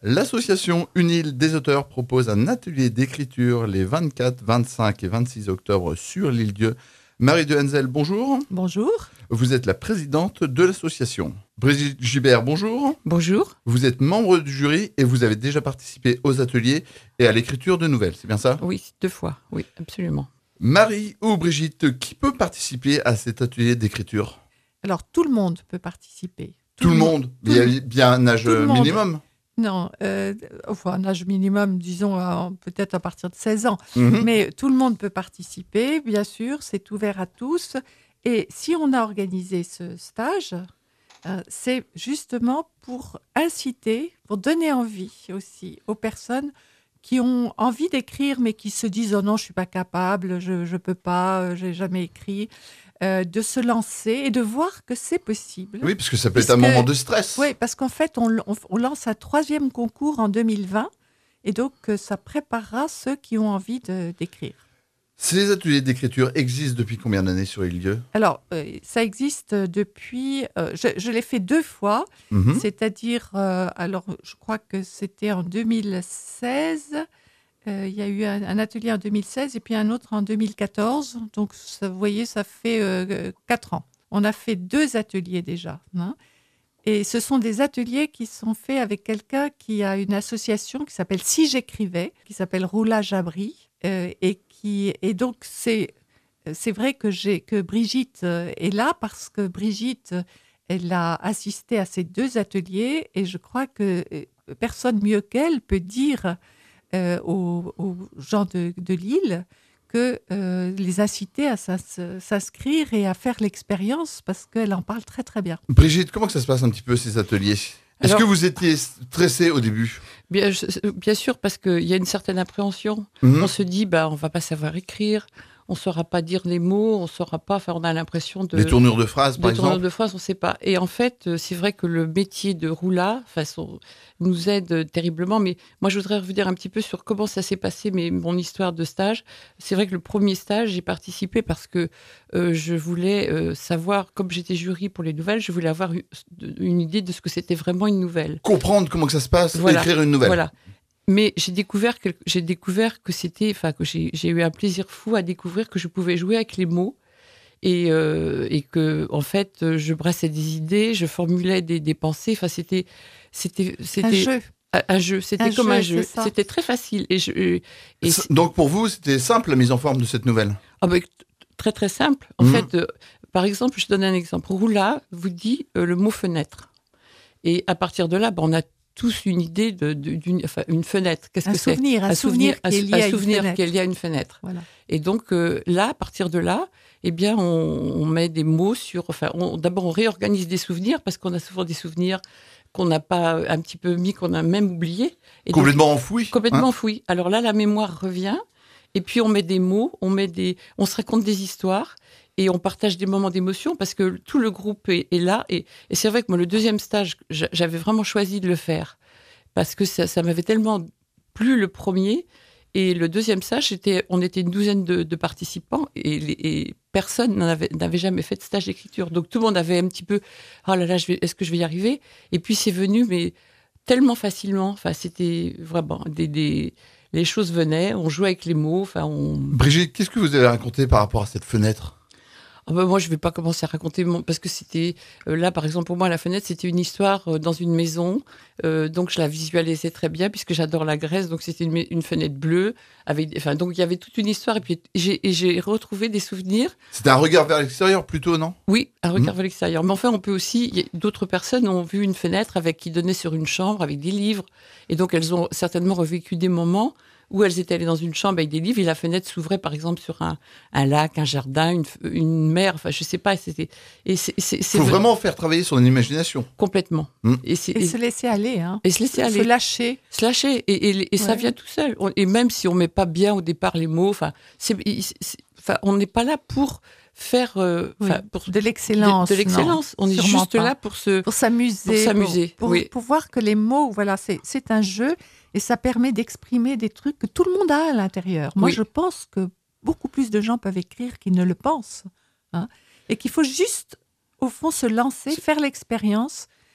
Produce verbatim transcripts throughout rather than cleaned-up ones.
L'association Unile des auteurs propose un atelier d'écriture les vingt-quatre, vingt-cinq et vingt-six octobre sur l'île-Dieu. Marie de Henzel, bonjour. Bonjour. Vous êtes la présidente de l'association. Brigitte Gibert, bonjour. Bonjour. Vous êtes membre du jury et vous avez déjà participé aux ateliers et à l'écriture de nouvelles, c'est bien ça? Oui, deux fois, oui, absolument. Marie ou Brigitte, qui peut participer à cet atelier d'écriture? Alors, tout le monde peut participer. Tout, tout le monde, monde. Il y a bien un âge minimum? Non, euh, enfin, un âge minimum, disons, euh, peut-être à partir de seize ans. Mmh. Mais tout le monde peut participer, bien sûr, c'est ouvert à tous. Et si on a organisé ce stage, euh, c'est justement pour inciter, pour donner envie aussi aux personnes qui ont envie d'écrire, mais qui se disent « Oh non, je ne suis pas capable, je ne peux pas, euh, je n'ai jamais écrit ». Euh, de se lancer et de voir que c'est possible. Oui, parce que ça peut être un moment de stress. Oui, parce qu'en fait, on, on, on lance un troisième concours en deux mille vingt et donc euh, ça préparera ceux qui ont envie de, d'écrire. Ces ateliers d'écriture existent depuis combien d'années sur l'île-Dieu? Alors, euh, ça existe depuis... Euh, je, je l'ai fait deux fois, mmh. c'est-à-dire, euh, alors je crois que c'était en deux mille seize... Euh, il y a eu un, un atelier en deux mille seize et puis un autre en deux mille quatorze. Donc, ça, vous voyez, ça fait euh, quatre ans. On a fait deux ateliers déjà. Hein, et ce sont des ateliers qui sont faits avec quelqu'un qui a une association qui s'appelle Si j'écrivais, qui s'appelle Roulage Abri. Euh, et, qui, et donc, c'est, c'est vrai que, j'ai, que Brigitte est là parce que Brigitte, elle a assisté à ces deux ateliers et je crois que personne mieux qu'elle peut dire... Euh, aux, aux gens de, de l'île, que euh, les inciter à s'ins- s'inscrire et à faire l'expérience parce qu'elle en parle très très bien. Brigitte, comment que ça se passe un petit peu ces ateliers? Est-ce Alors, que vous étiez stressée au début? Bien, je, bien sûr, parce qu'il y a une certaine appréhension. Mmh. On se dit, bah, on ne va pas savoir écrire, on ne saura pas dire les mots, on ne saura pas, enfin, on a l'impression de... Les tournures de phrases, par Des tournures exemple? de phrases, on ne sait pas. Et en fait, c'est vrai que le métier de roula façon, nous aide terriblement. Mais moi, je voudrais revenir un petit peu sur comment ça s'est passé, mais mon histoire de stage. C'est vrai que le premier stage, j'ai participé parce que euh, je voulais euh, savoir, comme j'étais jury pour les nouvelles, je voulais avoir une, une idée de ce que c'était vraiment une nouvelle. Comprendre comment que ça se passe, Voilà. écrire une nouvelle. Voilà. Mais j'ai découvert que, j'ai découvert que c'était, enfin, que j'ai, j'ai eu un plaisir fou à découvrir que je pouvais jouer avec les mots. Et, euh, et que en fait je brassais des idées, je formulais des, des pensées. Enfin, c'était c'était c'était un jeu. Un, un jeu. C'était un comme jeu, un jeu. c'est c'était très facile. Et, je, et donc pour vous, c'était simple la mise en forme de cette nouvelle? Ah ben, très très simple. En mmh. fait, euh, par exemple, je donne un exemple. Roula vous dit euh, le mot fenêtre. Et à partir de là, ben, on a tous une idée de, de, d'une enfin, une fenêtre. Qu'est-ce un que souvenir, c'est? Un souvenir, un souvenir, qui est lié, un souvenir qui est lié à une fenêtre. Voilà. Et donc euh, là, à partir de là, eh bien, on, on met des mots sur. Enfin, on, d'abord, on réorganise des souvenirs parce qu'on a souvent des souvenirs qu'on n'a pas un petit peu mis, qu'on a même oublié. Et complètement donc, enfouis. Complètement hein enfouis. Alors là, la mémoire revient. Et puis on met des mots, on met des, on se raconte des histoires et on partage des moments d'émotion parce que tout le groupe est, est là. Et, et c'est vrai que moi, le deuxième stage, j'avais vraiment choisi de le faire parce que ça, ça m'avait tellement plu le premier. Et le deuxième stage, c'était, on était une douzaine de, de participants et, les, et personne n'avait, n'avait jamais fait de stage d'écriture. Donc tout le monde avait un petit peu, oh là là, je vais, est-ce que je vais y arriver? Et puis c'est venu, mais tellement facilement. Enfin, c'était vraiment des, des les choses venaient, on jouait avec les mots. Enfin, on... Brigitte, qu'est-ce que vous avez raconté par rapport à cette fenêtre? Oh ben moi, je ne vais pas commencer à raconter, mon... parce que c'était, euh, là, par exemple, pour moi, la fenêtre, c'était une histoire euh, dans une maison, euh, donc je la visualisais très bien, puisque j'adore la Grèce, donc c'était une, une fenêtre bleue, avec, enfin, donc il y avait toute une histoire, et puis j'ai, et j'ai retrouvé des souvenirs. C'était un regard vers l'extérieur plutôt, non? Oui, un regard mmh. vers l'extérieur. Mais enfin, on peut aussi, y a, d'autres personnes ont vu une fenêtre avec, qui donnait sur une chambre, avec des livres, et donc elles ont certainement revécu des moments où elles étaient allées dans une chambre avec des livres et la fenêtre s'ouvrait par exemple sur un, un lac, un jardin, une, une mer, enfin je sais pas. C'était. Il faut vraiment faire travailler son imagination. Complètement. Mmh. Et, c'est, et, et se laisser aller. Hein. Et se laisser aller. Se lâcher. Se lâcher. Et, et, et ouais. Ça vient tout seul. On, et même si on met pas bien au départ les mots, enfin, c'est, c'est, enfin on n'est pas là pour faire euh, oui, pour de l'excellence. De, de l'excellence. Non, on est juste pas. là pour se pour s'amuser, pour s'amuser, pour, pour, oui. pour voir que les mots, voilà, c'est c'est un jeu et ça permet d'exprimer des trucs que tout le monde a à l'intérieur. Moi, oui. je pense que beaucoup plus de gens peuvent écrire qu'ils ne le pensent, hein, et qu'il faut juste, au fond, se lancer, faire l'expérience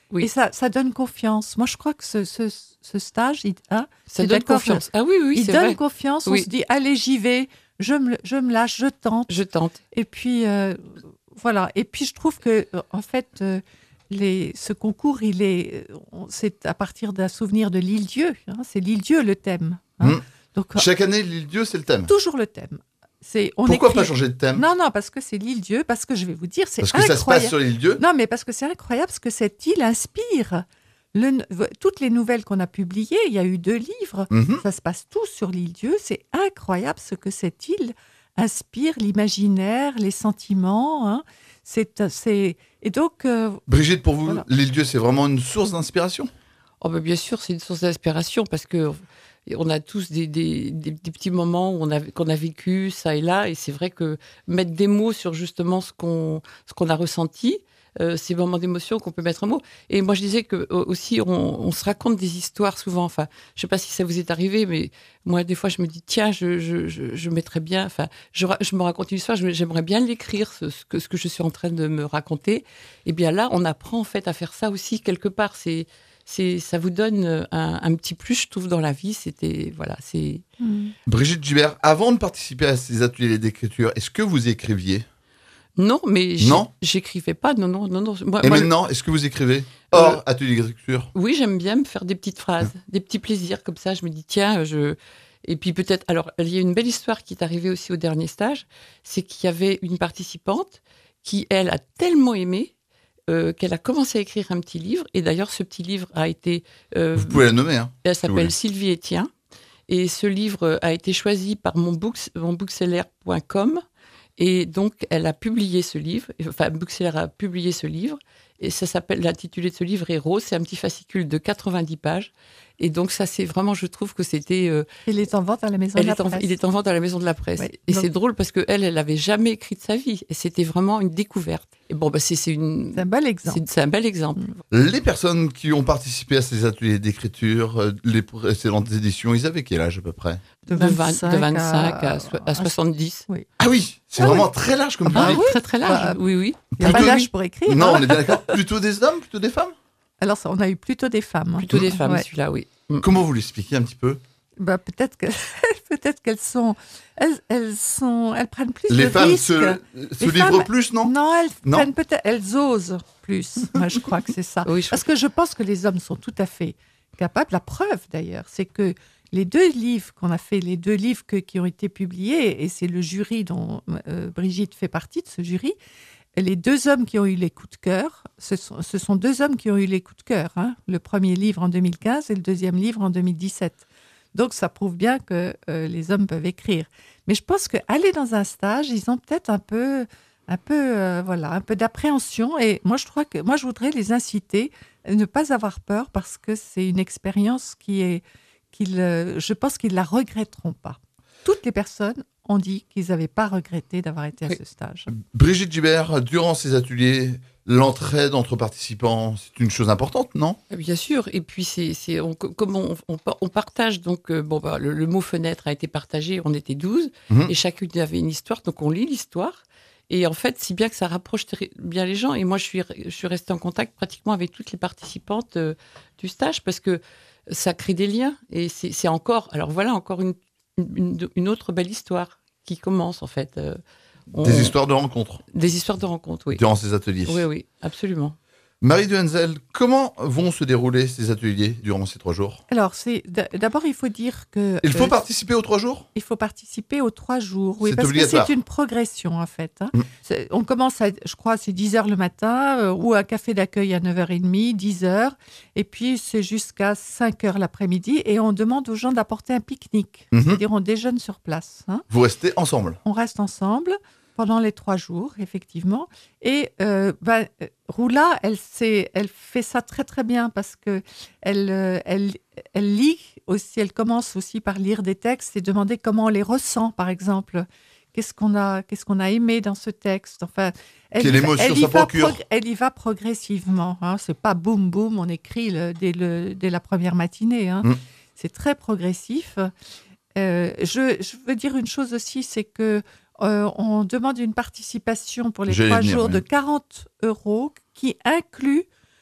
Oui. Et ça, ça donne confiance. Moi, je crois que ce, ce, ce stage, il, hein, Ça donne confiance. Ah oui, oui, il c'est donne vrai. confiance. Oui. On se dit, allez, j'y vais, je me, je me lâche, je tente. Je tente. Et puis, euh, voilà. Et puis, je trouve que, euh, en fait, euh, les, ce concours, il est, on- c'est à partir d'un souvenir de l'île-dieu. Hein, c'est l'île-dieu le thème. Hein. Mmh. Donc, Chaque année, l'île-dieu, c'est le thème. toujours le thème. C'est, on Pourquoi écrit- pas changer de thème? Non, non, parce que c'est l'île-dieu, parce que je vais vous dire, c'est Parce que ça se incroyable. passe sur l'île-dieu. Non, mais parce que c'est incroyable, parce que cette île inspire. Le, toutes les nouvelles qu'on a publiées, il y a eu deux livres, Mhm. ça se passe tout sur l'île-dieu. C'est incroyable ce que cette île inspire, l'imaginaire, les sentiments. Hein. C'est, c'est... Et donc, euh, Brigitte, pour vous, Voilà. l'île-dieu, c'est vraiment une source d'inspiration? Oh ben bien sûr, c'est une source d'inspiration parce que on a tous des, des, des, des petits moments où on a, qu'on a vécu ça et là, et c'est vrai que mettre des mots sur justement ce qu'on, ce qu'on a ressenti, euh, ces moments d'émotion qu'on peut mettre en mots. Et moi, je disais que euh, aussi, on, on se raconte des histoires souvent. Enfin, je sais pas si ça vous est arrivé, mais moi, des fois, je me dis tiens, je, je, je, je mettrais bien. Enfin, je, ra- je me raconte une histoire, je- j'aimerais bien l'écrire, ce, ce que, ce que je suis en train de me raconter. Et bien là, on apprend en fait à faire ça aussi quelque part. C'est C'est, ça vous donne un, un petit plus, je trouve, dans la vie. C'était, voilà, c'est. Brigitte Gibert, avant de participer à ces ateliers d'écriture, est-ce que vous écriviez? Non, mais j'ai- Non j'écrivais pas. Non, non, non, non. Moi- Et moi, maintenant, est-ce que vous écrivez hors Euh, atelier d'écriture? Oui, j'aime bien me faire des petites phrases, des petits plaisirs comme ça. Je me dis, tiens, je. Et puis peut-être. Alors, il y a une belle histoire qui est arrivée aussi au dernier stage. C'est qu'il y avait une participante qui, elle, a tellement aimé euh, qu'elle a commencé à écrire un petit livre. Et d'ailleurs, ce petit livre a été. euh, Vous pouvez la nommer. Hein. Elle vous voulez. s'appelle Sylvie Etienne. Et ce livre a été choisi par mon, books, mon bookseller point com. Et donc, elle a publié ce livre. Enfin, Bookseller a publié ce livre. Et ça s'appelle, l'intitulé de ce livre est Rose. C'est un petit fascicule de quatre-vingt-dix pages. Et donc, ça, c'est vraiment, je trouve que c'était. euh, il est en vente à la maison elle de la est en- presse. il est en vente à la Maison de la Presse. Oui, Et donc- c'est drôle parce qu'elle, elle n'avait jamais écrit de sa vie. Et c'était vraiment une découverte. Et bon, bah, c'est, c'est, une, C'est un bel exemple. c'est, c'est un bel exemple. Les personnes qui ont participé à ces ateliers d'écriture, euh, les précédentes éditions, ils avaient quel âge à peu près? De De, vingt- de vingt-cinq vingt-cinq à, à- so- à soixante-dix. Ah oui, c'est Ah vraiment oui. très large comme Ah bah public. oui. Très, très large. Bah, oui, oui. Il n'y a pas Plutôt- d'âge pour écrire. Non, hein. on est bien d'accord. Plutôt des hommes, plutôt des femmes? Alors, ça, on a eu plutôt des femmes. hein. Plutôt des femmes, Ouais. celui-là, oui. Mm. Comment vous l'expliquez un petit peu? Bah, peut-être que peut-être qu'elles sont elles, elles sont elles prennent plus Les de femmes risques. se, se Les livrent femmes- plus, non? Non, elles Non. prennent peut-être elles osent plus. Moi, je crois que c'est ça. Oui, je- Parce que je pense que les hommes sont tout à fait capables. La preuve, d'ailleurs, c'est que les deux livres qu'on a fait, les deux livres que- qui ont été publiés, et c'est le jury dont euh, Brigitte fait partie de ce jury, les deux hommes qui ont eu les coups de cœur, ce sont, ce sont deux hommes qui ont eu les coups de cœur. hein. Le premier livre en deux mille quinze et le deuxième livre en deux mille dix-sept. Donc, ça prouve bien que euh, les hommes peuvent écrire. Mais je pense qu'aller dans un stage, ils ont peut-être un peu, un peu, euh, voilà, un peu d'appréhension. Et moi, je crois que, moi, je voudrais les inciter à ne pas avoir peur parce que c'est une expérience qui est, qu'ils, euh, je pense qu'ils la regretteront pas. Toutes les personnes ont dit qu'ils n'avaient pas regretté d'avoir été à Oui. ce stage. Brigitte Gibert, durant ces ateliers, l'entraide entre participants, c'est une chose importante, non? Bien sûr, et puis c'est, c'est on, comme on, on, on partage, donc euh, bon, bah, le, le mot fenêtre a été partagé, on était douze, Mhm. et chacune avait une histoire, donc on lit l'histoire, et en fait, si bien que ça rapproche très bien les gens, et moi je suis, je suis restée en contact pratiquement avec toutes les participantes euh, du stage, parce que ça crée des liens, et c'est, c'est encore, alors voilà, encore une, une, une autre belle histoire qui commence en fait. euh, on- Des histoires de rencontres Des histoires de rencontres, oui. durant ces ateliers. Oui, oui, absolument. Marie de Henzel, comment vont se dérouler ces ateliers durant ces trois jours? Alors, c'est, d- d'abord, il faut dire que... Il faut euh, participer aux trois jours? Il faut participer aux trois jours. Oui, C'est parce obligatoire. que c'est une progression, en fait. hein. Mm. C'est- On commence, à, je crois, c'est dix heures le matin, euh, ou un café d'accueil à neuf heures trente, dix heures. Et puis, c'est jusqu'à cinq heures l'après-midi. Et on demande aux gens d'apporter un pique-nique. Mhm. C'est-à-dire, on déjeune sur place. hein. Vous restez ensemble. On reste ensemble pendant les trois jours, effectivement. Et euh, ben, euh, Roula, elle, sait- elle fait ça très très bien parce que elle, euh, elle, elle lit aussi, elle commence aussi par lire des textes et demander comment on les ressent, par exemple. Qu'est-ce qu'on a, qu'est-ce qu'on a aimé dans ce texte. Enfin, elle Quelle y va- émotion elle y ça va procure. prog- Elle y va progressivement. Hein. C'est pas boum boum, on écrit le- dès, le, dès la première matinée. Hein. Mm. C'est très progressif. Euh, je, je veux dire une chose aussi, c'est que euh, on demande une participation pour les J'allais trois venir, jours oui. de quarante euros qui inclut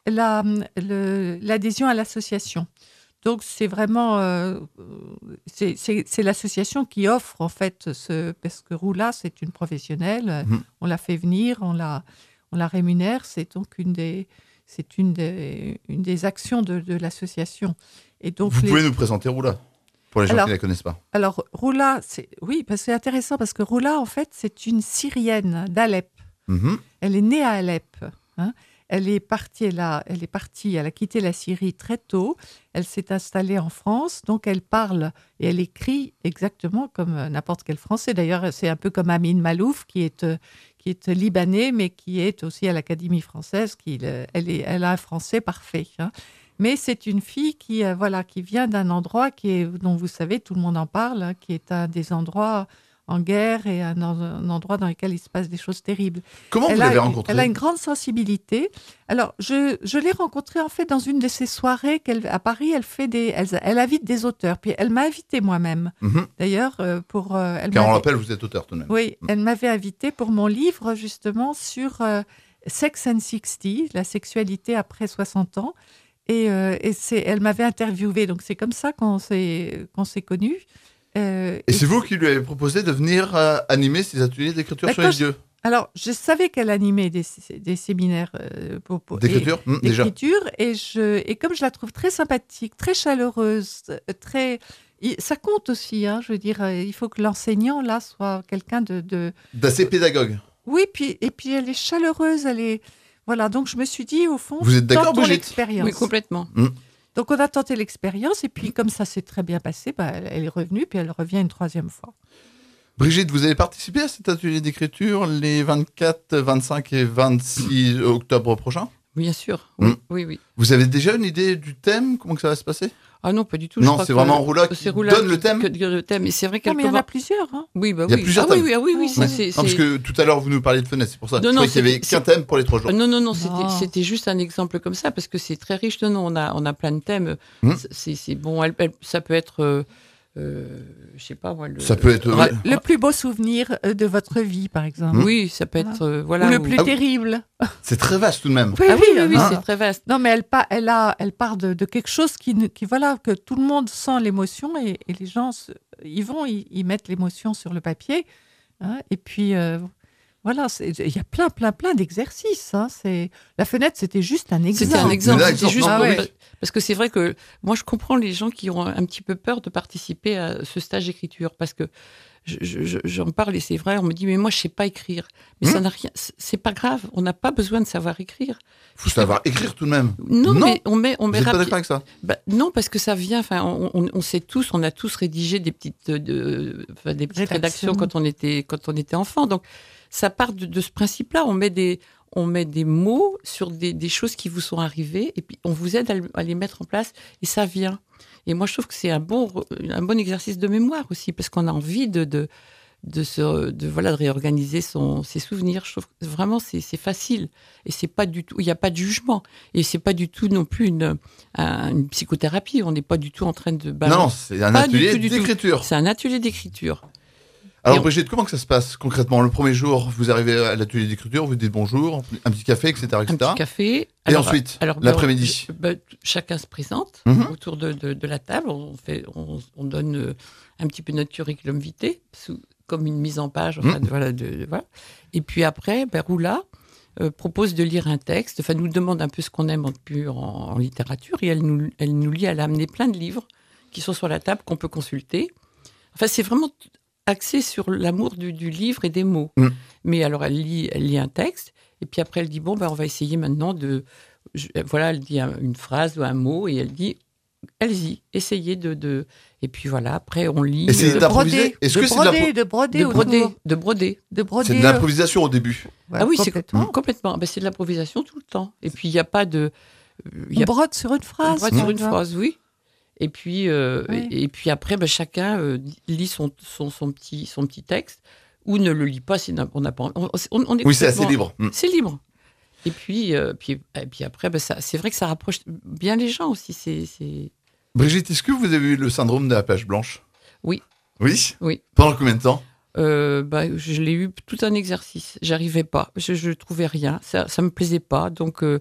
la, le, l'adhésion à l'association. Donc, c'est vraiment... Euh, c'est, c'est, c'est l'association qui offre, en fait, ce, parce que Roula, c'est une professionnelle. Mmh. On l'a fait venir, on la, on la rémunère. C'est donc une des, c'est une des, une des actions de, de l'association. Et donc, Vous les... pouvez nous présenter Roula, pour les gens alors, qui ne la connaissent pas. Alors, Roula, c'est, oui, parce que c'est intéressant, parce que Roula, en fait, c'est une Syrienne d'Alep. Mmh. Elle est née à Alep, hein. Elle est partie, elle a, elle est partie, elle a quitté la Syrie très tôt. Elle s'est installée en France, donc elle parle et elle écrit exactement comme n'importe quel Français. D'ailleurs, c'est un peu comme Amin Malouf, qui est, qui est libanais, mais qui est aussi à l'Académie française. Qui, elle, est, elle a un français parfait, hein. Mais c'est une fille qui, euh, voilà, qui vient d'un endroit qui est, dont vous savez, tout le monde en parle, hein, qui est un des endroits en guerre et un, un endroit dans lequel il se passe des choses terribles. Comment elle vous l'avez rencontrée ? Elle a une grande sensibilité. Alors, je, je l'ai rencontrée en fait dans une de ces soirées qu'elle, à Paris. Elle fait des, elle, elle invite des auteurs. Puis elle m'a invitée moi-même. Mm-hmm. D'ailleurs, euh, pour. Euh, elle Car on l'appelle, vous êtes auteur tout de même. Oui, mm. Elle m'avait invitée pour mon livre justement sur euh, Sex and sixty, la sexualité après soixante ans. Et, euh, et c'est, elle m'avait interviewée. Donc c'est comme ça qu'on s'est, qu'on s'est connus. Euh, et, et c'est vous qui lui avez proposé de venir euh, animer ces ateliers d'écriture bah, sur les lieux. Alors, je savais qu'elle animait des, des séminaires euh, pour, pour, d'écriture, et, mmh, déjà. d'écriture et, je, et comme je la trouve très sympathique, très chaleureuse, très, ça compte aussi. Hein, je veux dire, il faut que l'enseignant là soit quelqu'un de, de d'assez pédagogue. Oui, puis et puis elle est chaleureuse, elle est voilà. Donc je me suis dit au fond, vous êtes d'accord, Brigitte ? L'expérience. Oui, complètement. Mmh. Donc, on a tenté l'expérience et puis, comme ça s'est très bien passé, bah, elle est revenue puis elle revient une troisième fois. Brigitte, vous avez participé à cet atelier d'écriture les vingt-quatre, vingt-cinq et vingt-six octobre prochains ? Bien sûr, oui, mmh. oui, oui. Vous avez déjà une idée du thème ? Comment que ça va se passer ? Ah non, pas du tout. Non, c'est vraiment Roula qui Roula donne qui, le thème. Que, que le thème. Et c'est vrai non, mais il y en a plusieurs. Hein. Oui, bah il y a oui. plusieurs ah, thèmes. oui, oui, oui, oui. Ouais. C'est, c'est, non, parce que tout à l'heure, vous nous parliez de fenêtres, c'est pour ça. Non, je non, qu'il n'y avait qu'un thème pour les trois jours. Non, non, non, c'était, c'était juste un exemple comme ça, parce que c'est très riche. Non, non, on a, on a plein de thèmes. Mmh. C'est, c'est bon, elle, elle, ça peut être... Euh, Euh, je sais pas moi. Le, ça peut être le, ouais. le plus beau souvenir de votre vie, par exemple. Mmh. Oui, ça peut être euh, voilà. Ou le plus ah, terrible. C'est très vaste tout de même. Oui, ah, oui, oui, oui hein. C'est très vaste. Non, mais elle part, elle a, elle part de, de quelque chose qui, qui, voilà, que tout le monde sent l'émotion et, et les gens, ils vont, ils, ils mettent l'émotion sur le papier, hein, et puis. Euh, Voilà, il y a plein, plein, plein d'exercices. Hein. C'est... La fenêtre, c'était juste un exemple. C'était un exemple. C'était juste ah, pour... ouais. Parce que c'est vrai que moi, je comprends les gens qui ont un petit peu peur de participer à ce stage d'écriture. Parce que je, je, j'en parle et c'est vrai, on me dit, mais moi, je ne sais pas écrire. Mais mmh. ça n'a rien. C'est pas grave, on n'a pas besoin de savoir écrire. Il faut savoir écrire tout de même. Non, non. mais on met. On met Vous n'êtes rapi... pas d'accord avec ça ? Bah, non, parce que ça vient. On, on, on sait tous, on a tous rédigé des petites, de, enfin, des petites rédactions quand on était, quand on était enfant. Donc, ça part de, de ce principe-là. On met des, on met des mots sur des, des choses qui vous sont arrivées et puis on vous aide à, à les mettre en place et ça vient. Et moi, je trouve que c'est un bon, un bon exercice de mémoire aussi parce qu'on a envie de, de, de, se, de, voilà, de réorganiser son, ses souvenirs. Je trouve que vraiment, c'est, c'est facile et c'est pas du tout, il n'y a pas de jugement et c'est pas du tout non plus une, un, une psychothérapie. On n'est pas du tout en train de... Bah, non, c'est un atelier du tout, d'écriture. Tout. C'est un atelier d'écriture. Alors on... Brigitte, comment que ça se passe concrètement ? Le premier jour, vous arrivez à l'atelier d'écriture, vous dites bonjour, un petit café, et cetera, et cetera. Un petit café. Et alors, ensuite, alors, l'après-midi ben, chacun se présente mm-hmm. autour de, de, de la table. On, fait, on, on donne un petit peu notre curriculum vitae, sous, comme une mise en page. Enfin, mm. de, voilà, de, de, voilà. Et puis après, ben, Roula euh, propose de lire un texte, enfin, nous demande un peu ce qu'on aime en, en, en littérature. Et elle nous, elle nous lit, elle a amené plein de livres qui sont sur la table, qu'on peut consulter. Enfin, c'est vraiment... axée sur l'amour du, du livre et des mots. Mmh. Mais alors, elle lit, elle lit un texte, et puis après, elle dit, bon, ben, on va essayer maintenant de... Je, voilà, elle dit un, une phrase ou un mot, et elle dit, allez-y, essayez de... de... Et puis voilà, après, on lit... Essayez euh, d'improviser. Est-ce de que broder, c'est de broder, de broder, de broder, de broder. C'est de l'improvisation au début. Ouais, ah oui, complètement. c'est complètement. Ben, c'est de l'improvisation tout le temps. Et puis, il n'y a pas de... Y a... On brode sur une phrase. On brode sur une phrase, oui. Et puis, euh, oui. et, et puis après, ben, chacun euh, lit son, son, son, petit, son petit texte ou ne le lit pas. Si on n'a pas, on, on, on est oui, c'est assez libre. C'est libre. Et puis, euh, puis, et puis après, ben, ça, c'est vrai que ça rapproche bien les gens aussi. C'est, c'est... Brigitte, est-ce que vous avez eu le syndrome de la page blanche ? Oui. Oui ? Oui. Pendant combien de temps ? euh, ben, Je l'ai eu tout un exercice. J'arrivais pas. Je ne trouvais rien. Ça ne me plaisait pas. Donc... Euh,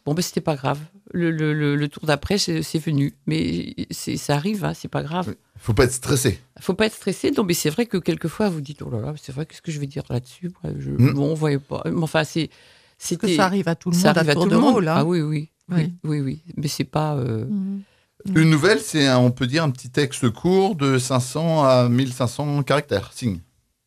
Bon, ben, c'était pas grave. Le, le, le, le tour d'après, c'est, c'est venu. Mais c'est, ça arrive, hein, c'est pas grave. Il ne faut pas être stressé. Il ne faut pas être stressé. Non, mais c'est vrai que quelquefois, vous dites, oh là là, c'est vrai, qu'est-ce que je vais dire là-dessus? Je, Mm. Bon, on ne voyait pas. Mais enfin, c'est, c'était, Parce que ça arrive à tout le ça monde, à arrive à tour tout de le monde. rôle. Hein. Ah oui, oui. Oui, Oui. oui, oui. Mais c'est pas... Euh... Mmh. Une nouvelle, c'est, un, on peut dire, un petit texte court de cinq cents à mille cinq cents caractères, signes.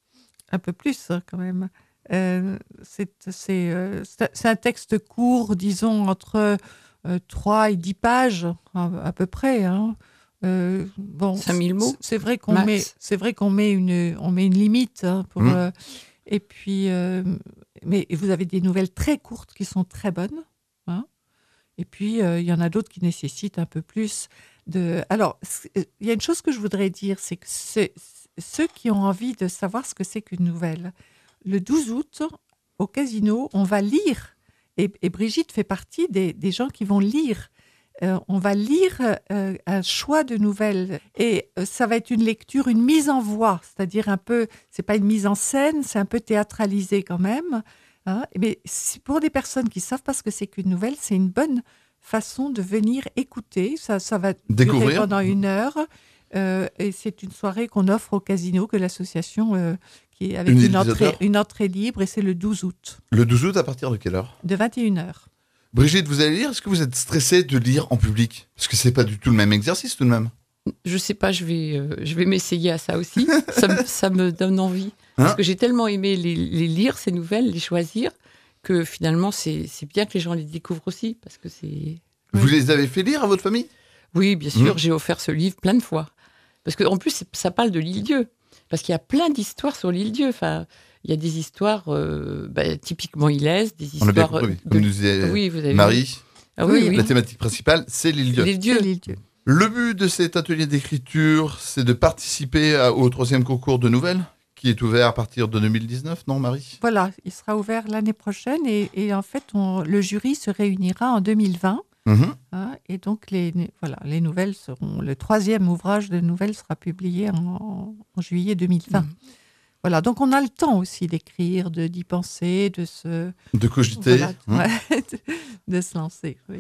Un peu plus, hein, quand même. Euh, c'est, c'est, euh, c'est, c'est un texte court, disons, entre euh, trois et dix pages, à, à peu près. Hein. Euh, bon, cinq mille mots c'est, c'est vrai qu'on max. met, c'est vrai qu'on met une, on met une limite. Hein, pour, Mmh. euh, et puis, euh, mais vous avez des nouvelles très courtes qui sont très bonnes. Hein. Et puis, euh, il y en a d'autres qui nécessitent un peu plus de... Alors, il y a une chose que je voudrais dire, c'est que c'est, ceux qui ont envie de savoir ce que c'est qu'une nouvelle, le douze août, au casino, on va lire, et, et Brigitte fait partie des, des gens qui vont lire. Euh, on va lire euh, un choix de nouvelles, et euh, ça va être une lecture, une mise en voix, c'est-à-dire un peu, c'est pas une mise en scène, c'est un peu théâtralisé quand même. Hein, mais pour des personnes qui savent pas ce que c'est qu'une nouvelle, c'est une bonne façon de venir écouter. Ça, ça va Découvrir. durer pendant une heure. Euh, et c'est une soirée qu'on offre au casino, que l'association, euh, qui est avec Une une, île des entrée, auteurs. une entrée libre, et c'est le douze août, Le douze août, à partir de quelle heure? de vingt et une heures. Brigitte, vous allez lire? Est-ce que vous êtes stressée de lire en public? Parce que c'est pas du tout le même exercice tout de même. Je sais pas, je vais, euh, je vais m'essayer à ça aussi. ça, me, ça me donne envie. Hein Parce que j'ai tellement aimé les, les lire, ces nouvelles, les choisir, que finalement, c'est, c'est bien que les gens les découvrent aussi. Parce que c'est... Vous Oui. les avez fait lire à votre famille? Oui, bien sûr, Mmh. j'ai offert ce livre plein de fois. Parce qu'en plus, c'est- ça parle de l'île-dieu. Parce qu'il y a plein d'histoires sur l'île-dieu. Enfin, il y a des histoires euh, bah, typiquement ilaises, des On a bien histoires... compris. euh, Comme de- nous disait Oui, vous avez Marie, vu. Ah oui, oui. la thématique principale, c'est l'île-dieu. L'île-dieu. C'est l'île-dieu. Le but de cet atelier d'écriture, c'est de participer à- au troisième concours de nouvelles, qui est ouvert à partir de deux mille dix-neuf, non Marie? Voilà, il sera ouvert l'année prochaine, et, et en fait, on, le jury se réunira en deux mille vingt. Mhm. Hein, et donc, les, voilà, les nouvelles seront... Le troisième ouvrage de nouvelles sera publié en, en juillet deux mille vingt. Mhm. Voilà, donc on a le temps aussi d'écrire, de, d'y penser, de se... De cogiter. Voilà, hein. ouais, de, de se lancer, oui.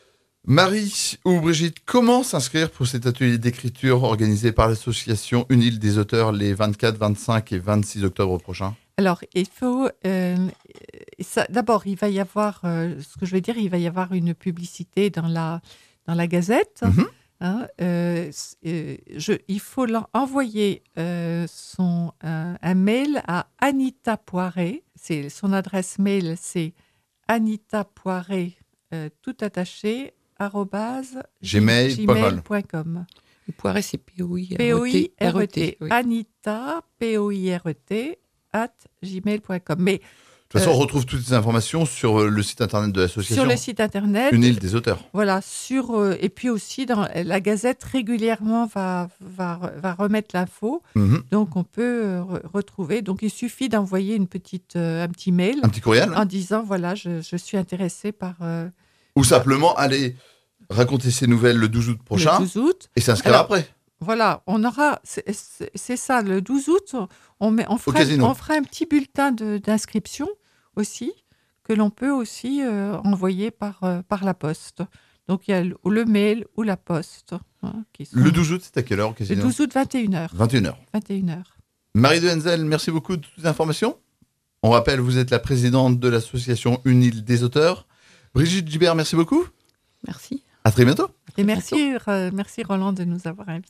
Marie ou Brigitte, comment s'inscrire pour cet atelier d'écriture organisé par l'association Une île des auteurs les vingt-quatre, vingt-cinq et vingt-six octobre prochains? Alors, il faut... euh, ça, d'abord, il va y avoir... euh, ce que je veux dire, il va y avoir une publicité dans la, dans la Gazette. Mhm. Hein, euh, c- euh, je, il faut l'en- envoyer euh, son, euh, un mail à Anita Poiré. C'est, son adresse mail, c'est Anita Poiré, euh, tout attaché, arobase Gmail point com. gmail point com. Le poiret, c'est P O I R E T. P O I R E T. oui. Anita, P O I R E T, at gmail point com. Mais De toute façon, Euh, on retrouve toutes ces informations sur euh, le site internet de l'association sur le site internet, Une île des auteurs. voilà, sur, euh, et puis aussi dans la Gazette régulièrement va, va, va remettre l'info. Mhm. Donc, on peut euh, re- retrouver. Donc, il suffit d'envoyer une petite, euh, un petit mail Un petit courriel. en disant, voilà, je, je suis intéressé par euh, Ou simplement aller raconter ces nouvelles le douze août prochain le douze août. et s'inscrire Alors, après. Voilà, on aura, c'est c'est- c'est ça, le douze août, on, met, on, fera, casino. on fera un petit bulletin de- d'inscription aussi, que l'on peut aussi euh, envoyer par, euh, par la poste. Donc, il y a le, le mail ou la poste. Hein, qui sont- Le douze août, c'est à quelle heure au le casino? douze août, vingt et une heures. vingt et une heures. vingt et une heures. Marie de Henzel, merci beaucoup de toutes les informations. On rappelle, vous êtes la présidente de l'association Une île des auteurs. Brigitte Gibert, merci beaucoup. Merci. À très bientôt. Et merci, euh, merci Roland de nous avoir invités.